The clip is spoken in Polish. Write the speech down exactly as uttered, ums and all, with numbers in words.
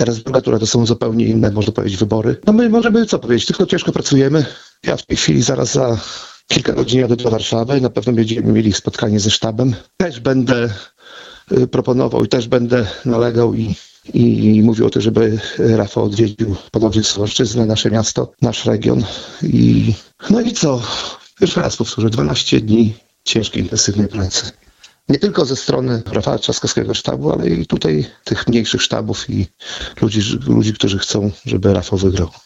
Teraz druga tura to są zupełnie inne, można powiedzieć, wybory. No my możemy co powiedzieć, tylko ciężko pracujemy. Ja w tej chwili zaraz za kilka godzin jadę do Warszawy. Na pewno będziemy mieli spotkanie ze sztabem. Też będę proponował i też będę nalegał i, i, i mówił o tym, żeby Rafał odwiedził ponownie Suwałszczyznę, nasze miasto, nasz region. I no i co? Jeszcze raz powtórzę, dwanaście dni ciężkiej, intensywnej pracy. Nie tylko ze strony Rafała Trzaskowskiego sztabu, ale i tutaj tych mniejszych sztabów i ludzi, ludzi, którzy chcą, żeby Rafał wygrał.